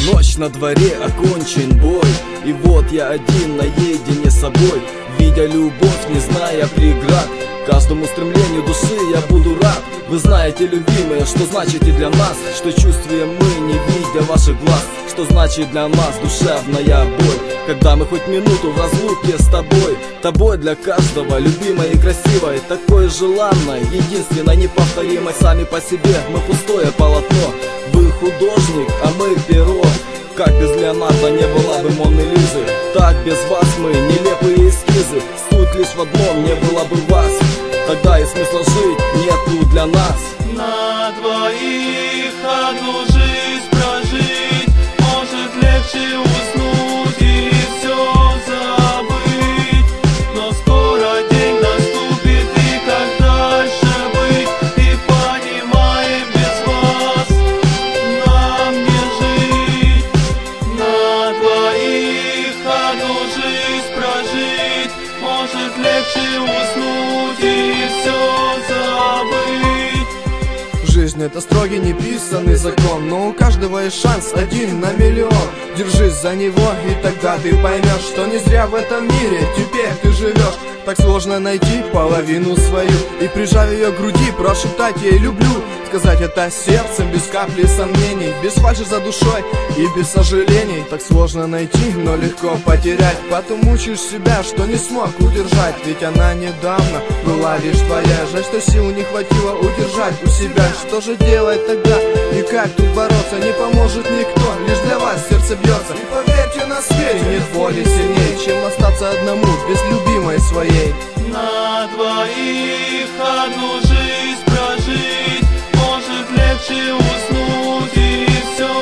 Ночь на дворе, окончен бой, и вот я один наедине с собой, видя любовь, не зная преград. Каждому стремлению души я буду рад. Вы знаете, любимые, что значит и для нас, что чувствуем мы, не видя ваших глаз, что значит для нас душевная боль, когда мы хоть минуту в разлуке с тобой. Тобой для каждого, любимой и красивой, такой желанной, единственной, неповторимой. Сами по себе мы пустое полотно, вы художник, а мы перо. Как без Леонардо не была бы Моны Лизы, так без вас мы нелепые эскизы. Суть лишь в одном, не было бы вас, тогда и смысла жить нету для нас. На двоих одну жизнь прожить, может легче уснуть и все забыть. Но скоро день наступит, и как дальше быть, и понимаем, без вас нам не жить. На двоих одну жизнь прожить, может легче уснуть и все забыть. Жизнь — это строгий неписанный закон, но у каждого есть шанс один на миллион. Держись за него, и тогда ты поймешь, что не зря в этом мире теперь ты живешь. Так сложно найти половину свою и, прижав ее к груди, прошептать ей «люблю». Сказать это сердцем, без капли сомнений, без фальши за душой и без сожалений. Так сложно найти, но легко потерять. Потом мучаешь себя, что не смог удержать, ведь она недавно была лишь твоя. Жаль, что сил не хватило удержать у себя. Что же делать тогда и как тут бороться? Не поможет никто, лишь для вас сердце бьется. И поверьте, на свете нет боли сильнее, чем остаться одному без любимой своей. На двоих одну жизнь прожить, может легче уснуть и все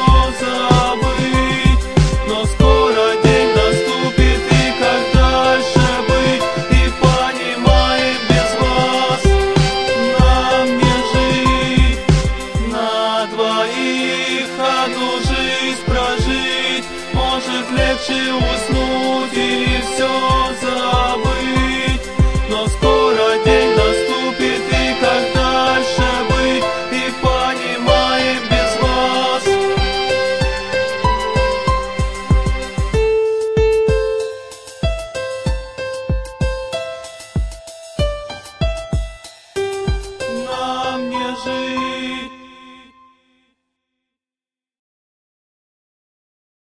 забыть. Но скоро день наступит, и как дальше быть, и понимаем, без вас нам не жить. На двоих одну жизнь прожить, может легче уснуть и все забыть. Но скоро день наступит, и как дальше быть, и понимаем, без вас. Нам не жить.